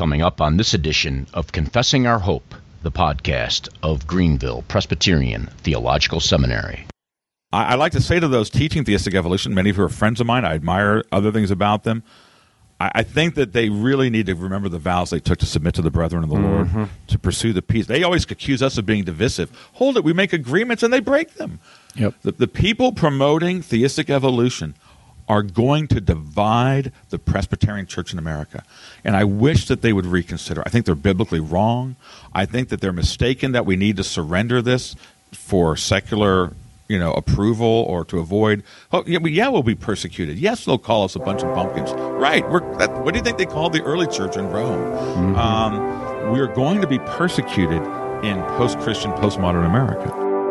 coming up on this edition of Confessing Our Hope, the podcast of Greenville Presbyterian Theological Seminary. I like to say to those teaching theistic evolution, many of who are friends of mine, I admire other things about them. I think that they really need to remember the vows they took to submit to the brethren of the Lord, to pursue the peace. They always accuse us of being divisive. Hold it, we make agreements and they break them. Yep. The people promoting theistic evolution are going to divide the Presbyterian Church in America. And I wish that they would reconsider. I think they're biblically wrong. I think that they're mistaken that we need to surrender this for secular approval or to avoid. We'll be persecuted. Yes, they'll call us a bunch of bumpkins. Right. What do you think they called the early church in Rome? We're going to be persecuted in post-Christian, postmodern America.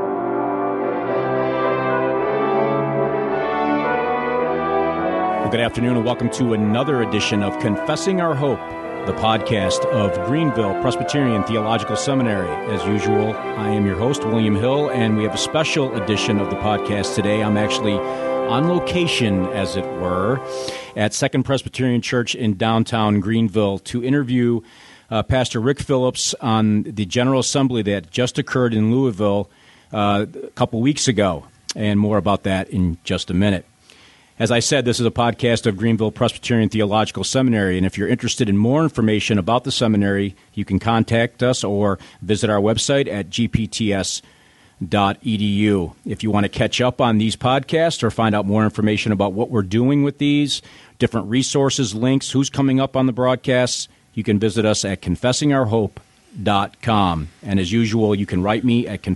Well, good afternoon and welcome to another edition of Confessing Our Hope, the podcast of Greenville Presbyterian Theological Seminary. As usual, I am your host, William Hill, and we have a special edition of the podcast today. I'm actually on location, as it were, at Second Presbyterian Church in downtown Greenville to interview Pastor Rick Phillips on the General Assembly that just occurred in Louisville a couple weeks ago, and more about that in just a minute. As I said, this is a podcast of Greenville Presbyterian Theological Seminary, and if you're interested in more information about the seminary, you can contact us or visit our website at gpts.edu. If you want to catch up on these podcasts or find out more information about what we're doing with these, different resources, links, who's coming up on the broadcasts, you can visit us at confessingourhope.com. And as usual, you can write me at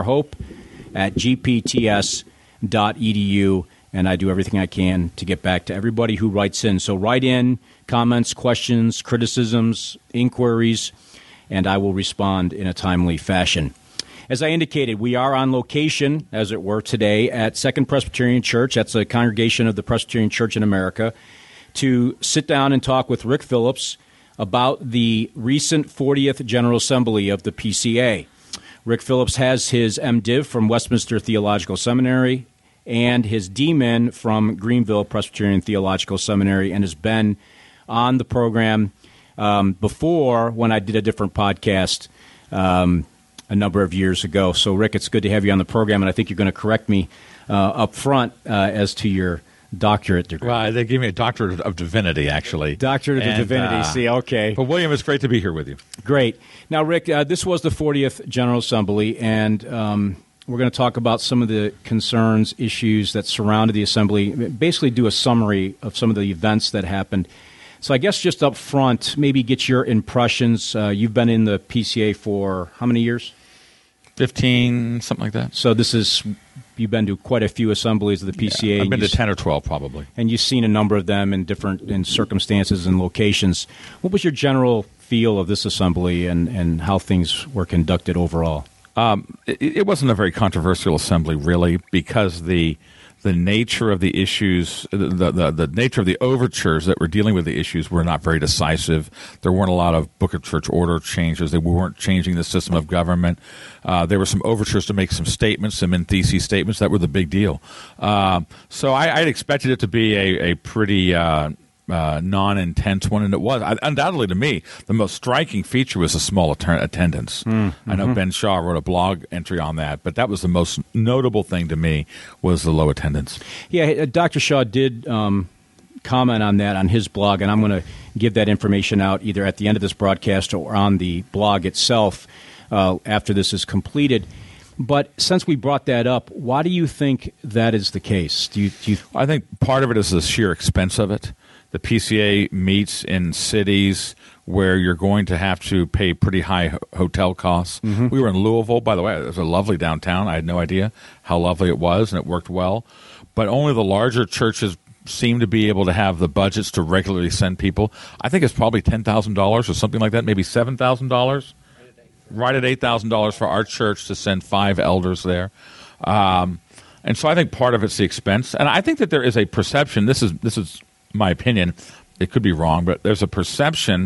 confessingourhope@gpts.edu. And I do everything I can to get back to everybody who writes in. So write in comments, questions, criticisms, inquiries, and I will respond in a timely fashion. As I indicated, we are on location, as it were, today at Second Presbyterian Church. That's a congregation of the Presbyterian Church in America, to sit down and talk with Rick Phillips about the recent 40th General Assembly of the PCA. Rick Phillips has his MDiv from Westminster Theological Seminary and his DMin from Greenville Presbyterian Theological Seminary, and has been on the program before when I did a different podcast a number of years ago. So, Rick, it's good to have you on the program, and I think you're going to correct me up front as to your doctorate degree. Well, they gave me a doctorate of divinity, actually. Doctorate of divinity, see, okay. But, William, it's great to be here with you. Great. Now, Rick, this was the 40th General Assembly, and we're going to talk about some of the concerns, issues that surrounded the assembly, basically do a summary of some of the events that happened. So I guess just up front, maybe get your impressions. You've been in the PCA for how many years? 15, something like that. So you've been to quite a few assemblies of the PCA. Yeah, I've been to 10 or 12 probably. And you've seen a number of them in circumstances and locations. What was your general feel of this assembly and how things were conducted overall? It wasn't a very controversial assembly, really, because the nature of the issues, the nature of the overtures that were dealing with the issues were not very decisive. There weren't a lot of Book of Church Order changes. They weren't changing the system of government. There were some overtures to make some statements, some in-thesis statements that were the big deal. So I'd expected it to be a pretty non-intense one, and it was. Undoubtedly, to me, the most striking feature was the small attendance. I know Ben Shaw wrote a blog entry on that, but that was the most notable thing to me, was the low attendance. Yeah, Dr. Shaw did comment on that on his blog, and I'm going to give that information out either at the end of this broadcast or on the blog itself after this is completed. But since we brought that up, why do you think that is the case? I think part of it is the sheer expense of it. The PCA meets in cities where you're going to have to pay pretty high hotel costs. We were in Louisville, by the way. It was a lovely downtown. I had no idea how lovely it was, and it worked well. But only the larger churches seem to be able to have the budgets to regularly send people. I think it's probably $10,000 or something like that, maybe $7,000. Right at $8,000 for our church to send 5 elders there. And so I think part of it's the expense. And I think that there is a perception, this is my opinion, it could be wrong, but there's a perception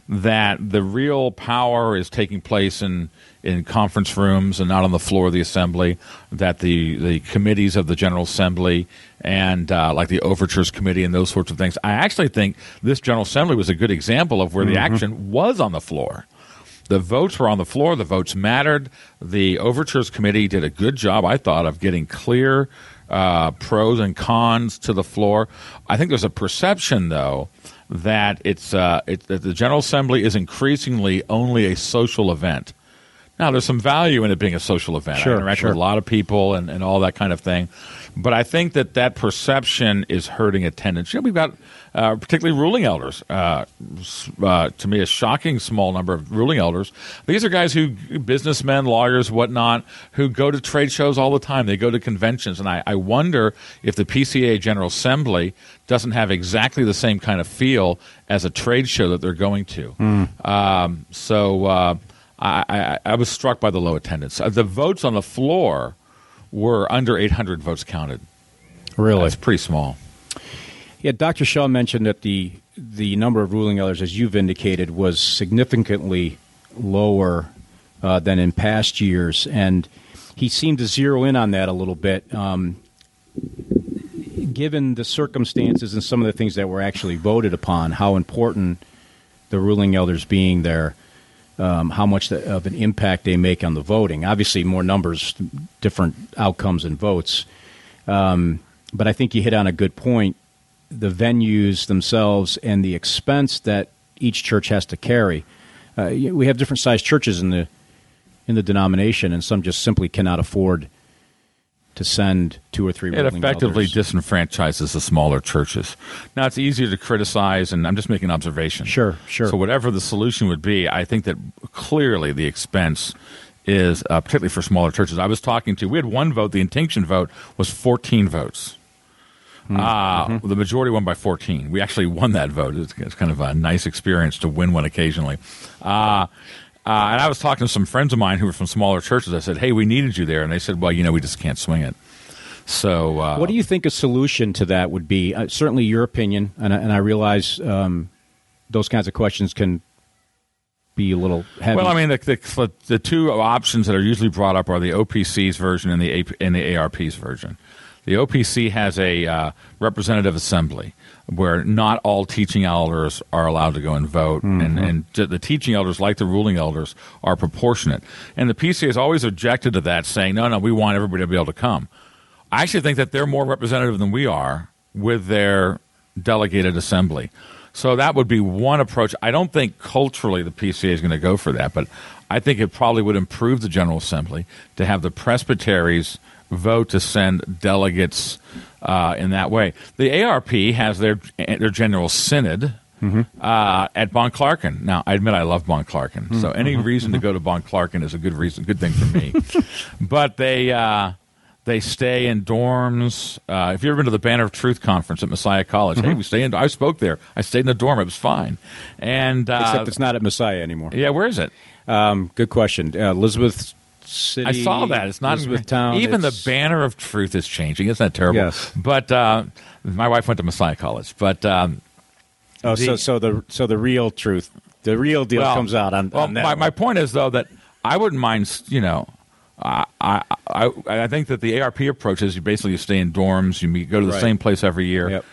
that the real power is taking place in conference rooms and not on the floor of the assembly, that the committees of the General Assembly and like the Overtures Committee and those sorts of things. I actually think this General Assembly was a good example of where the action was on the floor. The votes were on the floor. The votes mattered. The Overtures Committee did a good job, I thought, of getting clear pros and cons to the floor. I think there's a perception, though, that that the General Assembly is increasingly only a social event. Now, there's some value in it being a social event. Sure, I interact with a lot of people and all that kind of thing. But I think that perception is hurting attendance. We've got particularly ruling elders. To me, a shocking small number of ruling elders. These are guys businessmen, lawyers, whatnot, who go to trade shows all the time. They go to conventions. And I wonder if the PCA General Assembly doesn't have exactly the same kind of feel as a trade show that they're going to. I was struck by the low attendance. The votes on the floor were under 800 votes counted. Really? That's pretty small. Yeah, Dr. Shaw mentioned that the number of ruling elders, as you've indicated, was significantly lower than in past years, and he seemed to zero in on that a little bit. Given the circumstances and some of the things that were actually voted upon, how important the ruling elders being there, how much of an impact they make on the voting. Obviously, more numbers, different outcomes and votes. But I think you hit on a good point. The venues themselves and the expense that each church has to carry. We have different sized churches in the denomination, and some just simply cannot afford to send 2 or 3 ruling elders. It effectively disenfranchises the smaller churches. Now, it's easier to criticize, and I'm just making an observation. Sure. So whatever the solution would be, I think that clearly the expense is, particularly for smaller churches. We had one vote, the intinction vote was 14 votes. The majority won by 14. We actually won that vote. It's kind of a nice experience to win one occasionally. And I was talking to some friends of mine who were from smaller churches. I said, hey, we needed you there. And they said, well, we just can't swing it. So what do you think a solution to that would be? Certainly your opinion, and I realize those kinds of questions can be a little heavy. Well, I mean, the two options that are usually brought up are the OPC's version and the ARP's version. The OPC has a representative assembly where not all teaching elders are allowed to go and vote, and the teaching elders, like the ruling elders, are proportionate. And the PCA has always objected to that, saying, no, we want everybody to be able to come. I actually think that they're more representative than we are with their delegated assembly. So that would be one approach. I don't think culturally the PCA is going to go for that, but I think it probably would improve the General Assembly to have the presbyteries vote to send delegates in that way. The ARP has their General Synod at Bon Clarken. Now, I admit I love Bon Clarken, so any reason to go to Bon Clarken is a good thing for me. But they stay in dorms. If you've ever been to the Banner of Truth conference at Messiah College, hey, I spoke there. I stayed in the dorm. It was fine. And except it's not at Messiah anymore. Yeah, where is it? Good question. Elizabeth City. I saw that. It's not Elizabeth Town. Even the Banner of Truth is changing. Isn't that terrible? Yes. But my wife went to Messiah College. But so the real truth, the real deal comes out on that. My point is though that I wouldn't mind. I think that the ARP approach is you stay in dorms. You go to the same place every year. Yep.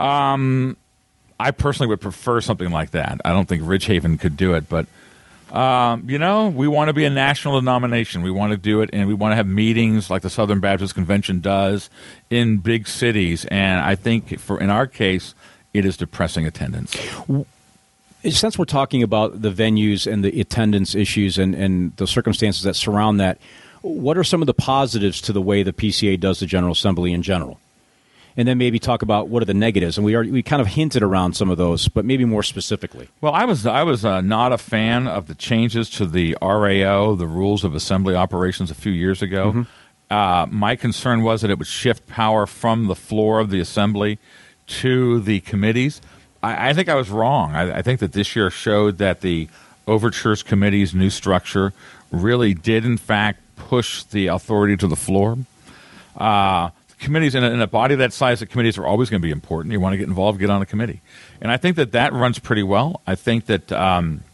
I personally would prefer something like that. I don't think Ridgehaven could do it, but. We want to be a national denomination. We want to do it, and we want to have meetings like the Southern Baptist Convention does in big cities. And I think in our case, it is depressing attendance. Since we're talking about the venues and the attendance issues and the circumstances that surround that, what are some of the positives to the way the PCA does the General Assembly in general? And then maybe talk about what are the negatives. And we kind of hinted around some of those, but maybe more specifically. Well, I was not a fan of the changes to the RAO, the Rules of Assembly Operations, a few years ago. My concern was that it would shift power from the floor of the assembly to the committees. I think I was wrong. I think that this year showed that the Overtures Committee's new structure really did, in fact, push the authority to the floor. Committees in a body that size, the committees are always going to be important. You want to get involved, get on a committee. And I think that runs pretty well. I think that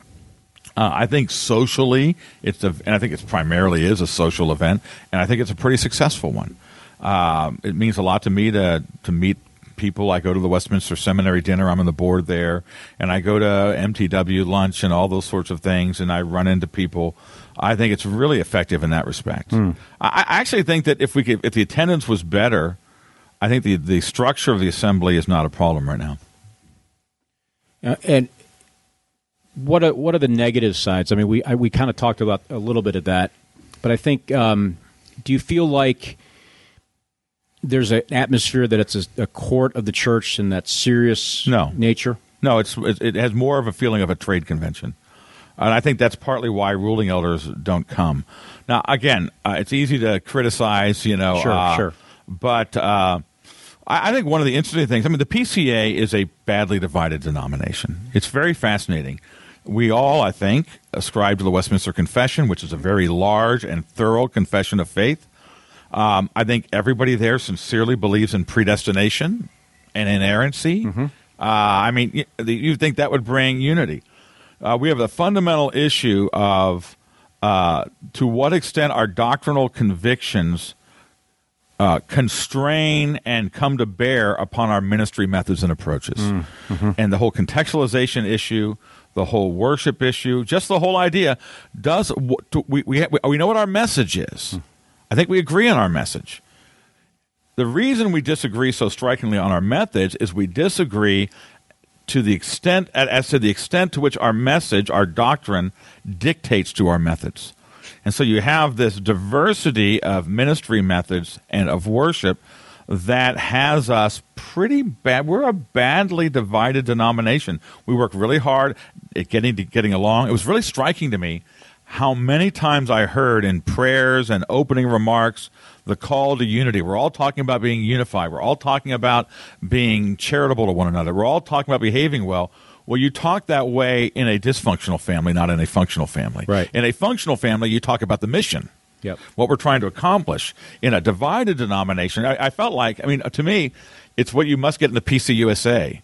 I think socially, and I think it primarily is a social event, and I think it's a pretty successful one. It means a lot to me to meet people. I go to the Westminster Seminary dinner. I'm on the board there, and I go to MTW lunch and all those sorts of things, and I run into people. I think it's really effective in that respect. I actually think that if the attendance was better, I think the structure of the assembly is not a problem right now. And what are the negative sides? I mean, we kind of talked about a little bit of that, but I think do you feel like there's an atmosphere that it's a court of the church and that serious nature? No, it has more of a feeling of a trade convention. And I think that's partly why ruling elders don't come. Now, again, it's easy to criticize, Sure. But I think one of the interesting things, the PCA is a badly divided denomination. It's very fascinating. We all, I think, ascribe to the Westminster Confession, which is a very large and thorough confession of faith. I think everybody there sincerely believes in predestination and inerrancy. You think that would bring unity. We have the fundamental issue of to what extent our doctrinal convictions constrain and come to bear upon our ministry methods and approaches. And the whole contextualization issue, the whole worship issue, just the whole idea, we know what our message is. I think we agree on our message. The reason we disagree so strikingly on our methods is we disagree to the extent to which our message, our doctrine, dictates to our methods. And so you have this diversity of ministry methods and of worship that has us pretty bad. We're a badly divided denomination. We work really hard at getting along. It was really striking to me how many times I heard in prayers and opening remarks the call to unity. We're all talking about being unified. We're all talking about being charitable to one another. We're all talking about behaving well. Well, you talk that way in a dysfunctional family, not in a functional family. Right. In a functional family, you talk about the mission, what we're trying to accomplish. In a divided denomination, I felt like, to me, it's what you must get in the PCUSA.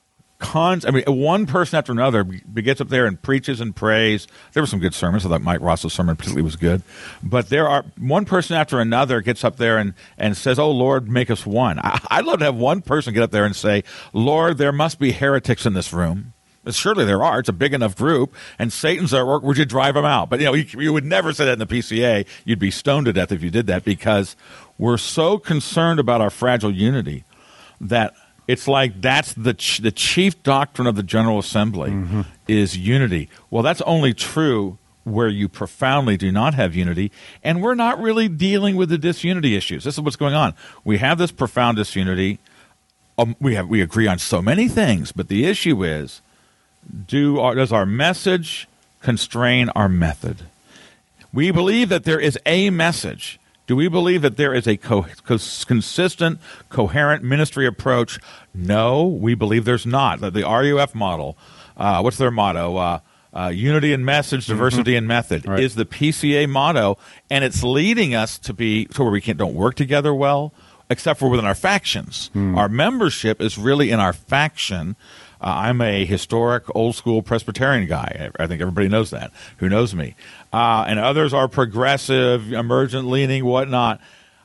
One person after another gets up there and preaches and prays. There were some good sermons. I thought Mike Ross's sermon particularly was good. But one person after another gets up there and says, "Oh, Lord, make us one." I'd love to have one person get up there and say, "Lord, there must be heretics in this room." Surely there are. It's a big enough group, and Satan's at work. Would you drive them out? But you would never say that in the PCA. You'd be stoned to death if you did that, because we're so concerned about our fragile unity that it's like that's the chief doctrine of the General Assembly is unity. Well, that's only true where you profoundly do not have unity, and we're not really dealing with the disunity issues. This is what's going on. We have this profound disunity. We agree on so many things, but the issue is, does our message constrain our method? We believe that there is a message. Do we believe that there is a consistent, coherent ministry approach? No, we believe there's not. The RUF model, what's their motto? Unity in message, diversity in method, is the PCA motto, and it's leading us to where we don't work together well, except for within our factions. Our membership is really in our faction. I'm a historic, old-school Presbyterian guy. I think everybody knows that, who knows me. And others are progressive, emergent-leaning, whatnot.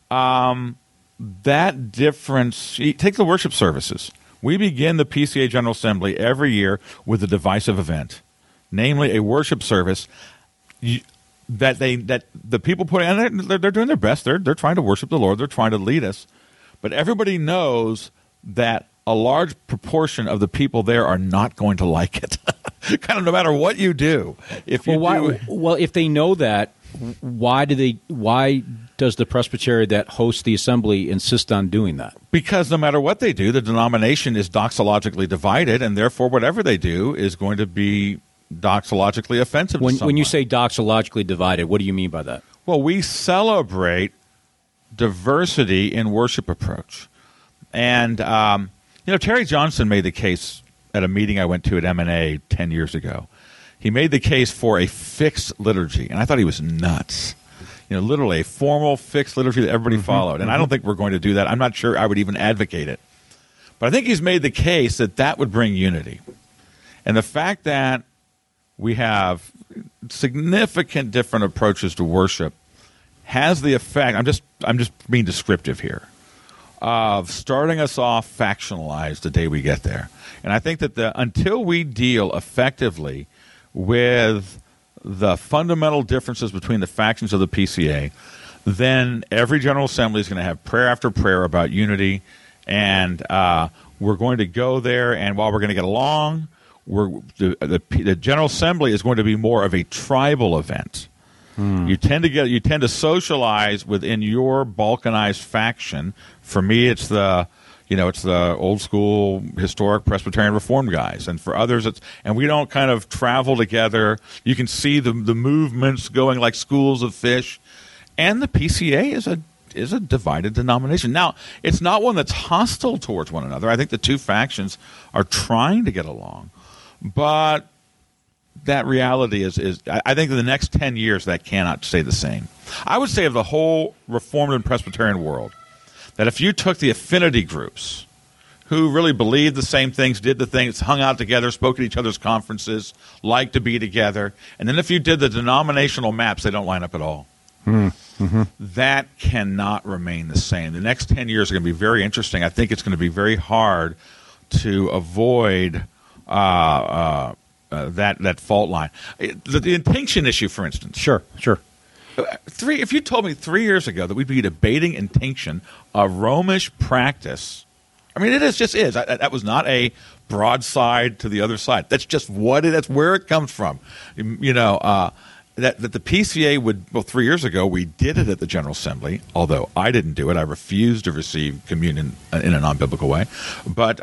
That difference, take the worship services. We begin the PCA General Assembly every year with a divisive event, namely a worship service that the people put in. They're doing their best. They're trying to worship the Lord. They're trying to lead us. But everybody knows that a large proportion of the people there are not going to like it, kind of no matter what you do. If they know that, why does the presbytery that hosts the assembly insist on doing that? Because no matter what they do, the denomination is doxologically divided, and therefore whatever they do is going to be doxologically offensive to someone. When you say doxologically divided, what do you mean by that? Well, we celebrate diversity in worship approach. And Terry Johnson made the case at a meeting I went to at M&A 10 years ago. He made the case for a fixed liturgy, and I thought he was nuts. Literally a formal fixed liturgy that everybody followed. And I don't think we're going to do that. I'm not sure I would even advocate it. But I think he's made the case that would bring unity. And the fact that we have significant different approaches to worship has the effect, I'm just being descriptive here, of starting us off factionalized the day we get there. And I think that until we deal effectively with the fundamental differences between the factions of the PCA, then every General Assembly is going to have prayer after prayer about unity, and we're going to go there, and while we're going to get along, the General Assembly is going to be more of a tribal event. You tend to socialize within your balkanized faction. For me, it's the old school historic Presbyterian Reformed guys, and for others, and we don't kind of travel together. You can see the movements going like schools of fish, and the PCA is a divided denomination. Now, it's not one that's hostile towards one another. I think the two factions are trying to get along, but that reality is I think in the next 10 years that cannot stay the same. I would say of the whole Reformed and Presbyterian world, that if you took the affinity groups who really believed the same things, did the things, hung out together, spoke at each other's conferences, liked to be together, and then if you did the denominational maps, they don't line up at all. That cannot remain the same. The next 10 years are going to be very interesting. I think it's going to be very hard to avoid that fault line. The intinction issue, for instance. Sure. If you told me 3 years ago that we'd be debating intinction, a Romish practice, I mean, it just is. That was not a broadside to the other side. That's just that's where it comes from. That the PCA would, 3 years ago, we did it at the General Assembly, although I didn't do it. I refused to receive communion in a non-biblical way. But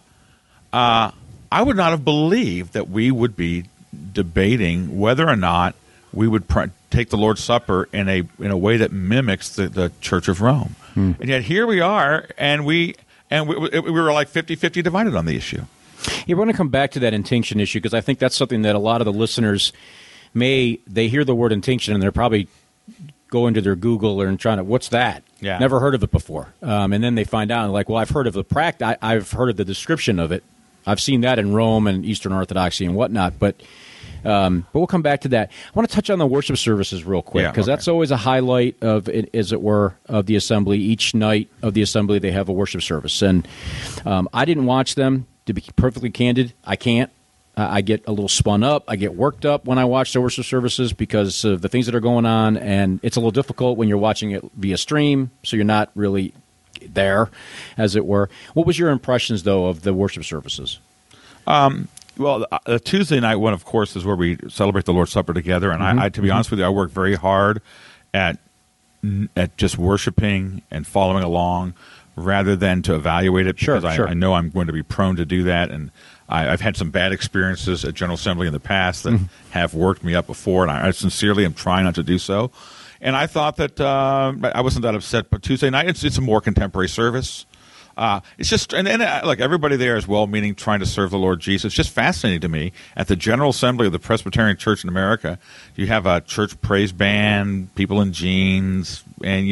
I would not have believed that we would be debating whether or not we would take the Lord's Supper in a way that mimics the Church of Rome. And yet here we are, and we were like 50-50 divided on the issue. You want to come back to that intinction issue, because I think that's something that a lot of the listeners they hear the word intinction and they're probably going to their Google and trying to, what's that? Yeah. Never heard of it before. And then they find out, like, well, I've heard of the practice. I've heard of the description of it. I've seen that in Rome and Eastern Orthodoxy and whatnot, but we'll come back to that. I want to touch on the worship services real quick, because that's always a highlight of, as it were, of the assembly. Each night of the assembly, they have a worship service, and I didn't watch them. To be perfectly candid, I can't. I get a little spun up. I get worked up when I watch the worship services because of the things that are going on, and it's a little difficult when you're watching it via stream, so you're not really there, as it were. What was your impressions, though, of the worship services? Well, the Tuesday night one, of course, is where we celebrate the Lord's Supper together. And I to be honest with you, I work very hard at just worshiping and following along rather than to evaluate it, because I know I'm going to be prone to do that. And I've had some bad experiences at General Assembly in the past that have worked me up before, and I sincerely am trying not to do so. And I thought that I wasn't that upset, but Tuesday night, it's a more contemporary service. It's just, and look, everybody there is well-meaning, trying to serve the Lord Jesus. It's just fascinating to me. At the General Assembly of the Presbyterian Church in America, you have a church praise band, people in jeans, and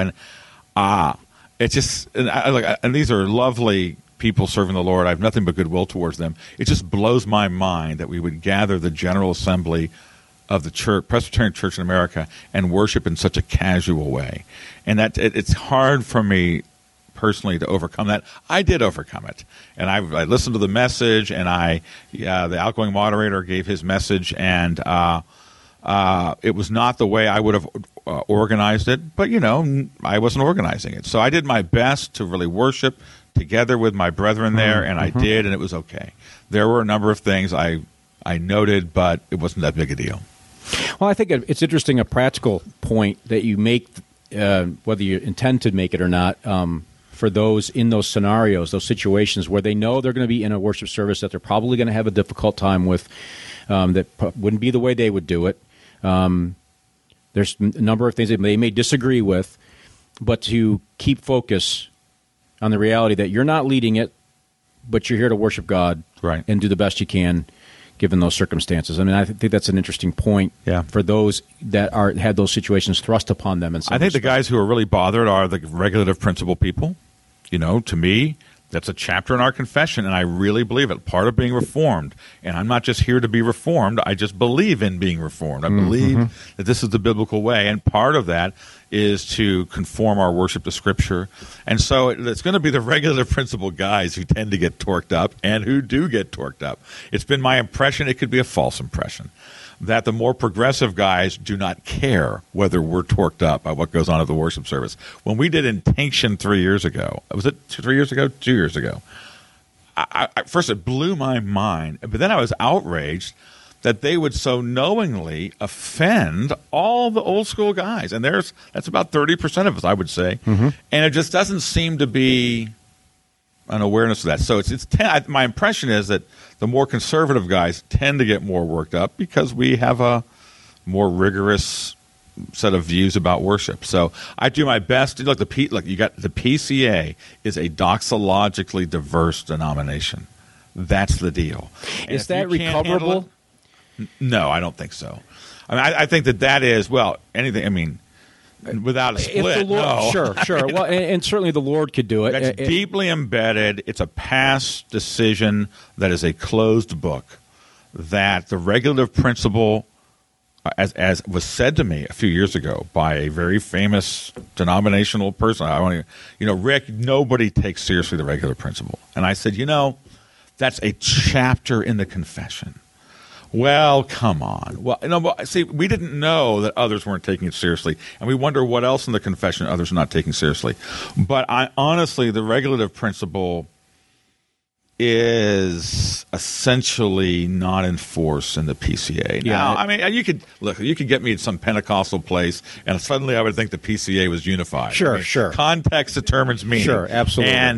it's just, and these are lovely people serving the Lord. I have nothing but goodwill towards them. It just blows my mind that we would gather the General Assembly of the Church, Presbyterian Church in America, and worship in such a casual way, and that it's hard for me personally to overcome that. I did overcome it, and I listened to the message, and the outgoing moderator gave his message, and it was not the way I would have organized it, but I wasn't organizing it, so I did my best to really worship together with my brethren there, and I did, and it was okay. There were a number of things I noted, but it wasn't that big a deal. Well, I think it's interesting, a practical point that you make, whether you intend to make it or not, for those in those scenarios, those situations where they know they're going to be in a worship service that they're probably going to have a difficult time with, that wouldn't be the way they would do it. There's a number of things that they may disagree with, but to keep focus on the reality that you're not leading it, but you're here to worship God, right, and do the best you can given those circumstances. I mean, I think that's an interesting point for those that had those situations thrust upon them. I think the guys who are really bothered are the regulative principle people. To me, That's a chapter in our confession, and I really believe it. Part of being reformed, and I'm not just here to be reformed. I just believe in being reformed. I believe that this is the biblical way, and part of that is to conform our worship to Scripture. And so it's going to be the regulative principle guys who tend to get torqued up and who do get torqued up. It's been my impression, it could be a false impression, that the more progressive guys do not care whether we're torqued up by what goes on at the worship service. When we did Intinction 3 years ago, was it 3 years ago? 2 years ago. First, it blew my mind, but then I was outraged that they would so knowingly offend all the old school guys. And that's about 30% of us, I would say. And it just doesn't seem to be an awareness of that. So my impression is that the more conservative guys tend to get more worked up because we have a more rigorous set of views about worship. So I do my best. Look, you got the PCA is a doxologically diverse denomination. That's the deal. Is that recoverable? No, I don't think so. I mean, I think that is, well, anything, I mean, without a split, if the Lord, no. Sure. Well, and certainly the Lord could do it. That's deeply embedded. It's a past decision that is a closed book, that the regulative principle, as was said to me a few years ago by a very famous denominational person, Rick, nobody takes seriously the regulative principle. And I said, that's a chapter in the confession. Well, come on. Well, see, we didn't know that others weren't taking it seriously, and we wonder what else in the confession others are not taking seriously. But honestly, the regulative principle is essentially not enforced in the PCA. Yeah. Now, I mean, you could get me at some Pentecostal place, and suddenly I would think the PCA was unified. Sure, sure. Context determines meaning. Sure, absolutely. And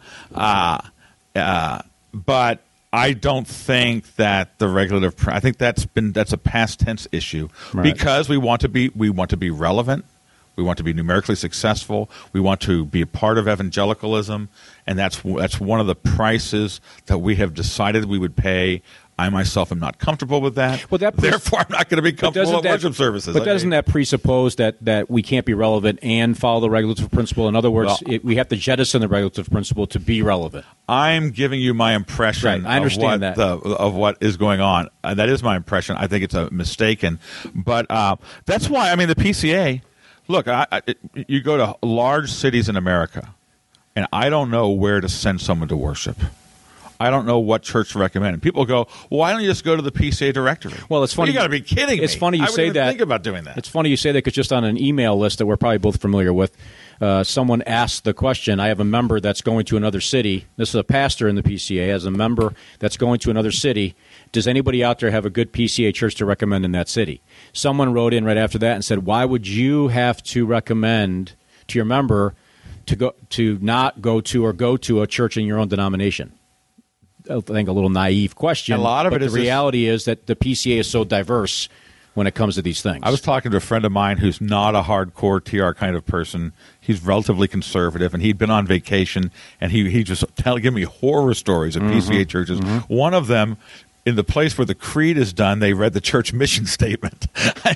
but I don't think that the regulative. I think that's a past tense issue, right? Because we want to be relevant. We want to be numerically successful. We want to be a part of evangelicalism, and that's one of the prices that we have decided we would pay. I myself am not comfortable with that. Well, therefore, I'm not going to be comfortable at worship services. But doesn't that presuppose that we can't be relevant and follow the regulative principle? In other words, we have to jettison the regulative principle to be relevant. I'm giving you my impression. Right, I understand of what is going on. That is my impression. I think it's a mistaken. But that's why, I mean, the PCA, look, you go to large cities in America, and I don't know where to send someone to worship. I don't know what church to recommend. And people go, well, why don't you just go to the PCA directory? Well, it's funny. You got to be kidding me. It's funny you say that. I wouldn't think about doing that. It's funny you say that because just on an email list that we're probably both familiar with, someone asked the question, I have a member that's going to another city. This is a pastor in the PCA, has a member that's going to another city. Does anybody out there have a good PCA church to recommend in that city? Someone wrote in right after that and said, why would you have to recommend to your member to not go to or go to a church in your own denomination? I think a little naive question. A lot of it is the reality is that the PCA is so diverse when it comes to these things. I was talking to a friend of mine who's not a hardcore TR kind of person. He's relatively conservative, and he'd been on vacation, and he just giving me horror stories of PCA churches. One of them, in the place where the creed is done, they read the church mission statement.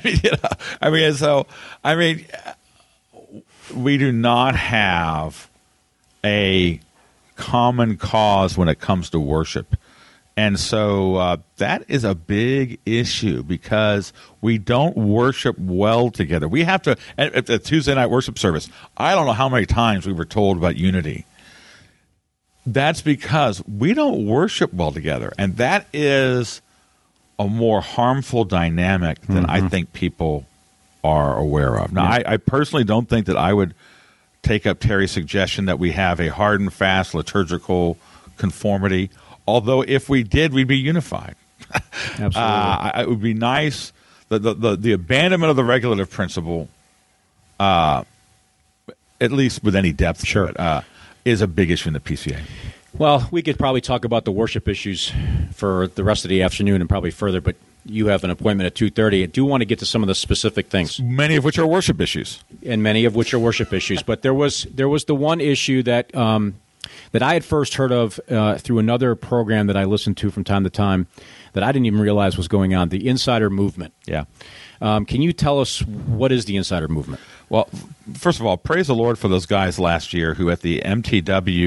We do not have a common cause when it comes to worship. And so that is a big issue because we don't worship well together. We have to, at the Tuesday night worship service, I don't know how many times we were told about unity. That's because we don't worship well together. And that is a more harmful dynamic than I think people are aware of. Now, I personally don't think that I would take up Terry's suggestion that we have a hard and fast liturgical conformity, although if we did, we'd be unified. Absolutely. It would be nice. The abandonment of the regulative principle, at least with any depth to it, is a big issue in the PCA. Well, we could probably talk about the worship issues for the rest of the afternoon and probably further, but you have an appointment at 2:30. I do want to get to some of the specific things. Many of which are worship issues. And many of which are worship issues. But there was the one issue that that I had first heard of through another program that I listened to from time to time that I didn't even realize was going on, the Insider Movement. Yeah. Can you tell us what is the Insider Movement? Well, first of all, praise the Lord for those guys last year who at the MTW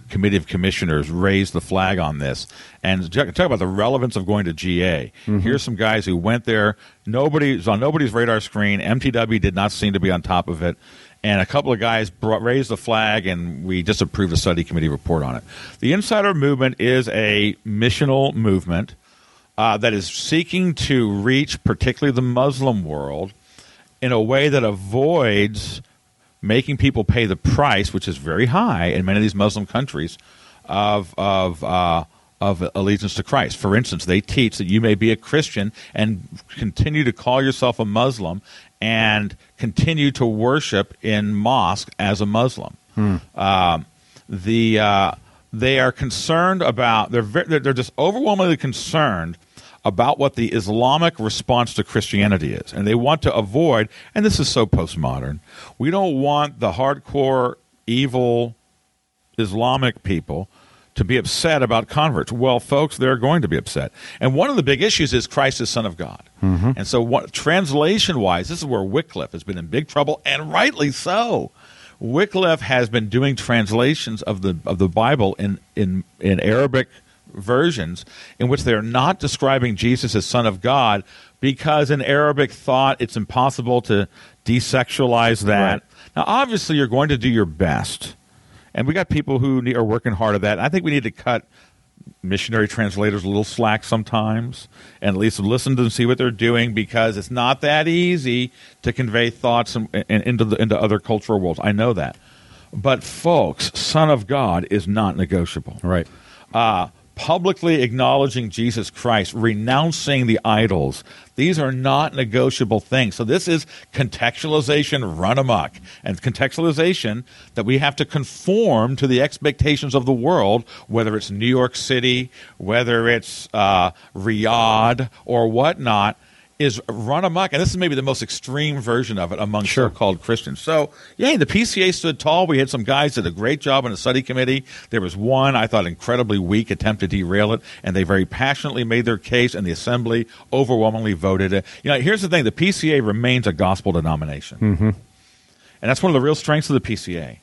committee of commissioners raised the flag on this. And talk about the relevance of going to GA. Here's some guys who went there. Nobody's on nobody's radar screen. MTW did not seem to be on top of it. And a couple of guys raised the flag, and we just approved a study committee report on it. The Insider Movement is a missional movement that is seeking to reach particularly the Muslim world in a way that avoids making people pay the price, which is very high in many of these Muslim countries, of allegiance to Christ. For instance, they teach that you may be a Christian and continue to call yourself a Muslim and continue to worship in mosque as a Muslim. They are concerned about. They're just overwhelmingly concerned about what the Islamic response to Christianity is. And they want to avoid, and this is so postmodern, we don't want the hardcore, evil Islamic people to be upset about converts. Well, folks, they're going to be upset. And one of the big issues is Christ is Son of God. And so translation-wise, this is where Wycliffe has been in big trouble, and rightly so. Wycliffe has been doing translations of the Bible in Arabic versions in which they're not describing Jesus as Son of God, because in Arabic thought it's impossible to desexualize that. Right. Now, obviously, you're going to do your best, and we got people who are working hard at that. I think we need to cut missionary translators a little slack sometimes, and at least listen to them, see what they're doing, because it's not that easy to convey thoughts into other cultural worlds. I know that, but folks, Son of God is not negotiable. Right. Publicly acknowledging Jesus Christ, renouncing the idols. These are not negotiable things. So this is contextualization run amok, and contextualization that we have to conform to the expectations of the world, whether it's New York City, whether it's Riyadh or whatnot, is run amok. And this is maybe the most extreme version of it among so-called Christians. So, yeah, the PCA stood tall. We had some guys that did a great job on the study committee. There was one, I thought, incredibly weak attempt to derail it, and they very passionately made their case, and the assembly overwhelmingly voted it. You know, here's the thing. The PCA remains a gospel denomination. And that's one of the real strengths of the PCA.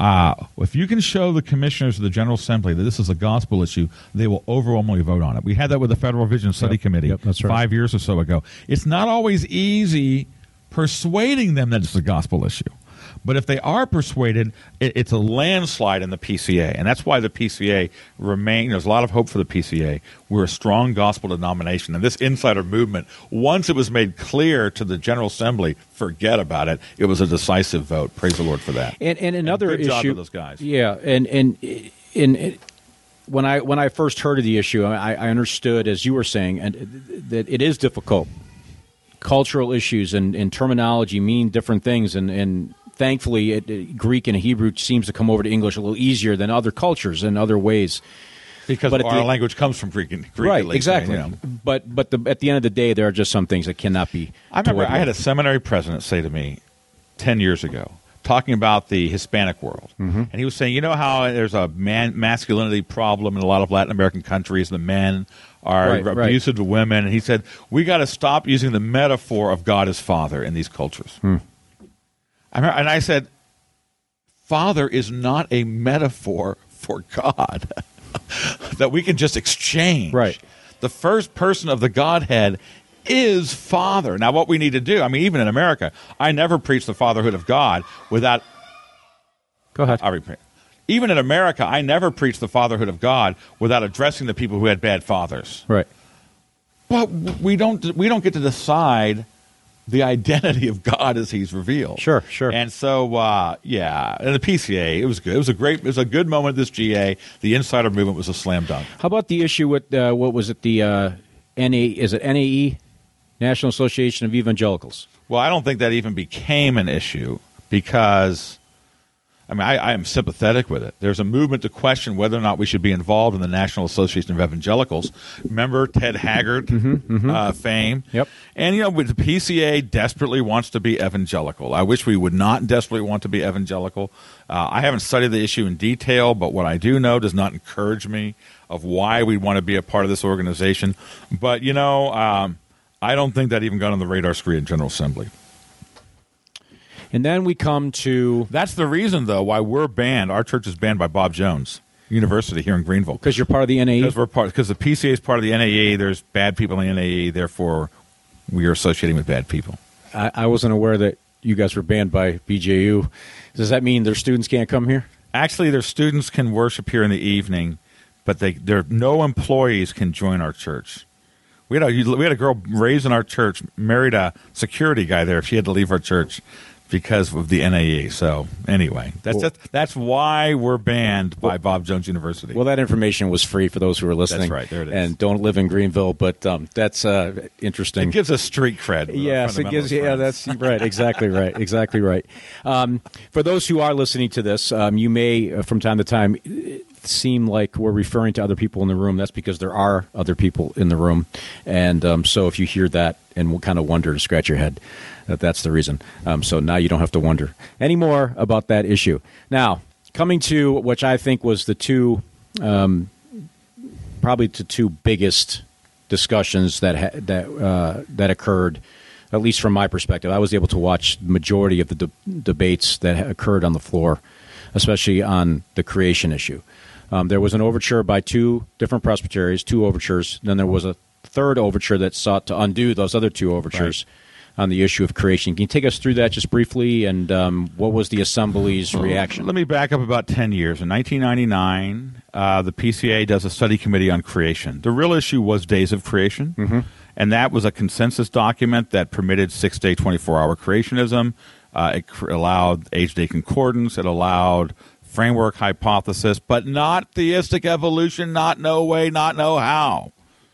If you can show the commissioners of the General Assembly that this is a gospel issue, they will overwhelmingly vote on it. We had that with the Federal Vision Study Committee that's right. 5 years or so ago. It's not always easy persuading them that it's a gospel issue. But if they are persuaded, it's a landslide in the PCA. And that's why the PCA remains. There's a lot of hope for the PCA. We're a strong gospel denomination. And this Insider Movement, once it was made clear to the General Assembly, forget about it. It was a decisive vote. Praise the Lord for that. And another good issue. Job to those guys. Yeah. And when I first heard of the issue, I understood, as you were saying, that it is difficult. Cultural issues and terminology mean different things, and thankfully, Greek and Hebrew seems to come over to English a little easier than other cultures in other ways. Because our language comes from Greek right, at least, exactly. You know. But at the end of the day, there are just some things that cannot be. I remember I had a seminary president say to me 10 years ago, talking about the Hispanic world. And he was saying, you know how there's a masculinity problem in a lot of Latin American countries, the men are abusive to women. And he said, we got to stop using the metaphor of God as Father in these cultures. And I said, Father is not a metaphor for God that we can just exchange. Right. The first person of the Godhead is Father. Now, what we need to do, I mean, even in America, I never preach the fatherhood of God without... Go ahead. Even in America, I never preach the fatherhood of God without addressing the people who had bad fathers. Right. But we don't get to decide the identity of God as He's revealed. Sure. And so, and the PCA, it was good. It was a good moment. This GA, the Insider Movement was a slam dunk. How about the issue with what was it? The Is it NAE, National Association of Evangelicals? Well, I don't think that even became an issue because, I mean, I am sympathetic with it. There's a movement to question whether or not we should be involved in the National Association of Evangelicals. Remember Ted Haggard fame? Yep. And, you know, the PCA desperately wants to be evangelical. I wish we would not desperately want to be evangelical. I haven't studied the issue in detail, but what I do know does not encourage me of why we want to be a part of this organization. But, you know, I don't think that even got on the radar screen in General Assembly. And then we come to... That's the reason, though, why we're banned. Our church is banned by Bob Jones. University here in Greenville. Because you're part of the NAE? Because the PCA is part of the NAE. There's bad people in the NAE. Therefore, we are associating with bad people. I wasn't aware that you guys were banned by BJU. Does that mean their students can't come here? Actually, their students can worship here in the evening, but no employees can join our church. We had a girl raised in our church, married a security guy there. She had to leave our church because of the NAE. So anyway, that's why we're banned by Bob Jones University. Well, that information was free for those who are listening. That's right. There it is. And don't live in Greenville, but that's interesting. It gives us street cred. Yes, it gives. Yeah, that's right. Exactly right. Exactly right. For those who are listening to this, you may, from time to time, seem like we're referring to other people in the room. That's because there are other people in the room, and so if you hear that and will kind of wonder and scratch your head, that's the reason. So now you don't have to wonder anymore about that issue. Now, coming to which I think was the two, probably the two biggest discussions that occurred, at least from my perspective. I was able to watch the majority of the debates that occurred on the floor, especially on the creation issue. There was an overture by two different presbyteries, two overtures. Then there was a third overture that sought to undo those other two overtures on the issue of creation. Can you take us through that just briefly, and what was the Assembly's reaction? Let me back up about 10 years. In 1999, the PCA does a study committee on creation. The real issue was days of creation, and that was a consensus document that permitted 6-day, 24-hour creationism. It allowed age-day concordance. It allowed framework hypothesis, but not theistic evolution, not no way, not no how.